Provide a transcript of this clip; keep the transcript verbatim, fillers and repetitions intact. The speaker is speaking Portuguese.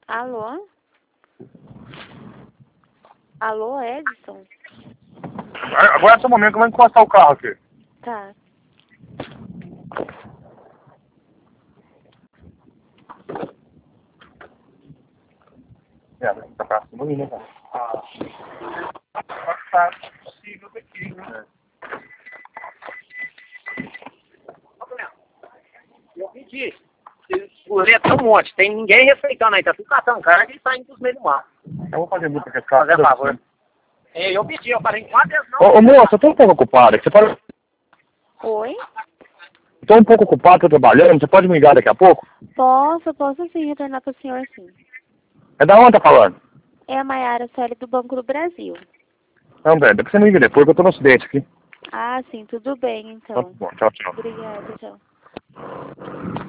Alô? Alô, Edson? Agora é seu momento que eu vou encostar o carro aqui. Tá. É, tá pra cima ali, né, cara? Ah, tá possível daqui, né? Eu pedi. Segureta um monte. Tem ninguém respeitando aí. Tá tudo catando cara e saindo dos meios do mar. Eu vou fazer muito com esse carro. Fazer favor. É, eu pedi. Eu falei, enquanto eles não... Ô, ô moça, eu tô um pouco ocupado. Você pode... Oi? Tô um pouco ocupado, tô trabalhando. Você pode me ligar daqui a pouco? Posso, posso sim retornar para o senhor sim. É da onde tá falando? É a Maiara Celi do Banco do Brasil. Não, velho, depois você me liga depois que eu tô no acidente aqui. Ah, sim, tudo bem Tá então. bom, tchau, tchau. Obrigada, tchau.